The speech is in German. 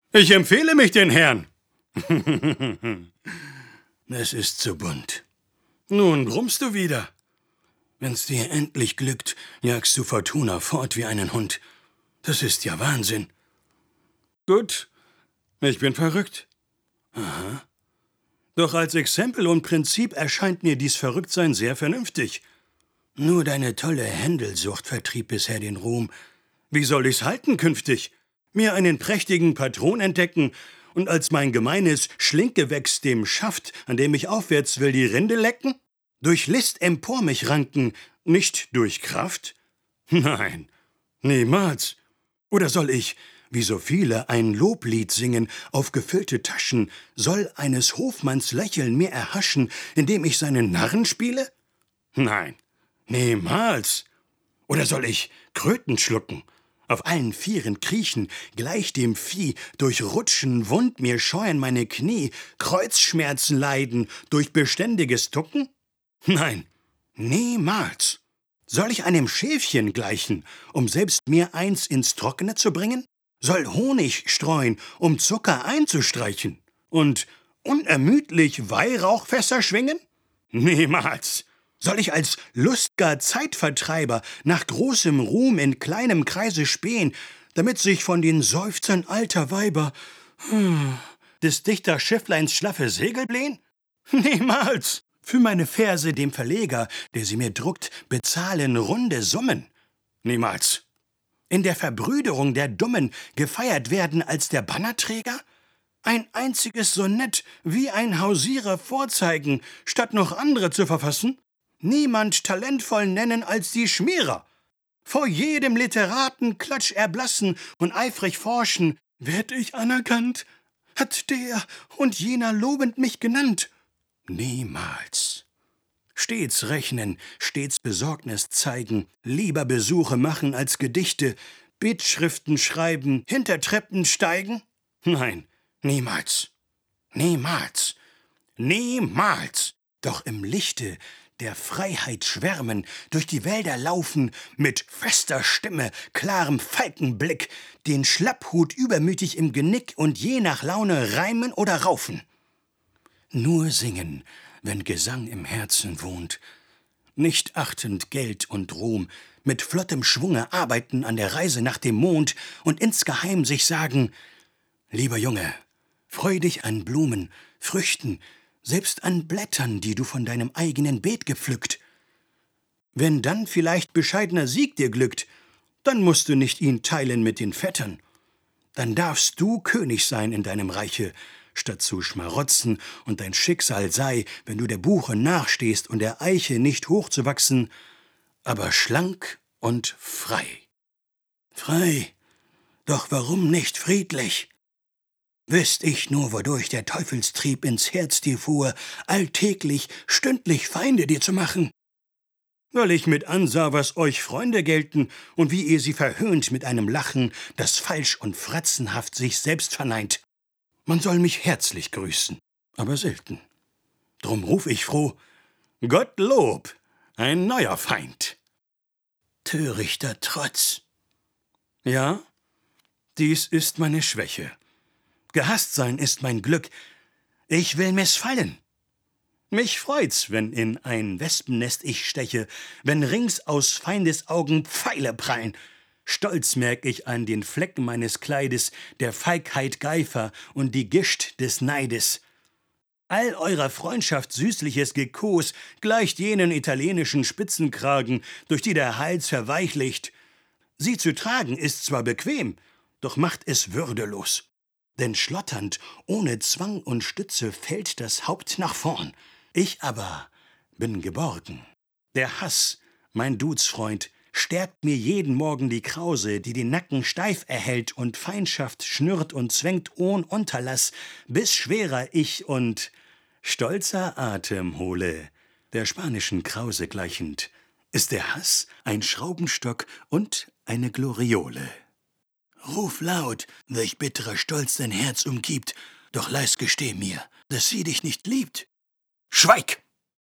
Ich empfehle mich den Herrn. Es ist zu bunt. Nun brummst du wieder. Wenn's dir endlich glückt, jagst du Fortuna fort wie einen Hund. Das ist ja Wahnsinn. Gut, ich bin verrückt. Aha. Doch als Exempel und Prinzip erscheint mir dies Verrücktsein sehr vernünftig. Nur deine tolle Händelsucht vertrieb bisher den Ruhm. Wie soll ich's halten künftig? Mir einen prächtigen Patron entdecken und als mein gemeines Schlinkgewächs dem Schaft, an dem ich aufwärts will, die Rinde lecken? Durch List empor mich ranken, nicht durch Kraft? Nein, niemals. Oder soll ich, wie so viele, ein Loblied singen auf gefüllte Taschen, soll eines Hofmanns Lächeln mir erhaschen, indem ich seinen Narren spiele? Nein, niemals. Oder soll ich Kröten schlucken, auf allen Vieren kriechen, gleich dem Vieh, durch Rutschen wund mir scheuen meine Knie, Kreuzschmerzen leiden durch beständiges Tucken? Nein, niemals. Soll ich einem Schäfchen gleichen, um selbst mir eins ins Trockene zu bringen? Soll Honig streuen, um Zucker einzustreichen? Und unermüdlich Weihrauchfässer schwingen? Niemals. Soll ich als lustger Zeitvertreiber nach großem Ruhm in kleinem Kreise spähen, damit sich von den Seufzern alter Weiber des Dichters Schiffleins schlaffe Segel blähen? Niemals. Für meine Verse dem Verleger, der sie mir druckt, bezahlen runde Summen. Niemals. In der Verbrüderung der Dummen gefeiert werden als der Bannerträger? Ein einziges Sonett wie ein Hausierer vorzeigen, statt noch andere zu verfassen? Niemand talentvoll nennen als die Schmierer. Vor jedem Literaten Klatsch erblassen und eifrig forschen, werd ich anerkannt? Hat der und jener lobend mich genannt? Niemals. Stets rechnen, stets Besorgnis zeigen, lieber Besuche machen als Gedichte, Bittschriften schreiben, hinter Treppen steigen? Nein, niemals. Niemals. Niemals. Doch im Lichte der Freiheit schwärmen, durch die Wälder laufen, mit fester Stimme, klarem Falkenblick, den Schlapphut übermütig im Genick und je nach Laune reimen oder raufen. Nur singen, wenn Gesang im Herzen wohnt, nicht achtend Geld und Ruhm, mit flottem Schwunge arbeiten an der Reise nach dem Mond und insgeheim sich sagen: Lieber Junge, freu dich an Blumen, Früchten, selbst an Blättern, die du von deinem eigenen Beet gepflückt. Wenn dann vielleicht bescheidener Sieg dir glückt, dann musst du nicht ihn teilen mit den Vettern. Dann darfst du König sein in deinem Reiche, statt zu schmarotzen, und dein Schicksal sei, wenn du der Buche nachstehst und der Eiche nicht hochzuwachsen, aber schlank und frei. Frei, doch warum nicht friedlich? Wüsst ich nur, wodurch der Teufelstrieb ins Herz dir fuhr, alltäglich, stündlich Feinde dir zu machen. Weil ich mit ansah, was euch Freunde gelten und wie ihr sie verhöhnt mit einem Lachen, das falsch und fratzenhaft sich selbst verneint. Man soll mich herzlich grüßen, aber selten. Drum ruf ich froh: Gottlob, ein neuer Feind. Törichter Trotz. Ja, dies ist meine Schwäche. Gehasst sein ist mein Glück. Ich will missfallen. Mich freut's, wenn in ein Wespennest ich steche, wenn rings aus Feindes Augen Pfeile prallen. Stolz merk ich an den Flecken meines Kleides der Feigheit Geifer und die Gischt des Neides. All eurer Freundschaft süßliches Gekos gleicht jenen italienischen Spitzenkragen, durch die der Hals verweichlicht. Sie zu tragen ist zwar bequem, doch macht es würdelos. Denn schlotternd, ohne Zwang und Stütze, fällt das Haupt nach vorn. Ich aber bin geborgen. Der Hass, mein Duzfreund, stärkt mir jeden Morgen die Krause, die den Nacken steif erhält, und Feindschaft schnürrt und zwängt ohn Unterlass, bis schwerer ich und stolzer Atem hole, der spanischen Krause gleichend, ist der Hass ein Schraubenstock und eine Gloriole. Ruf laut, welch bitterer Stolz dein Herz umgibt, doch leis gesteh mir, dass sie dich nicht liebt. Schweig!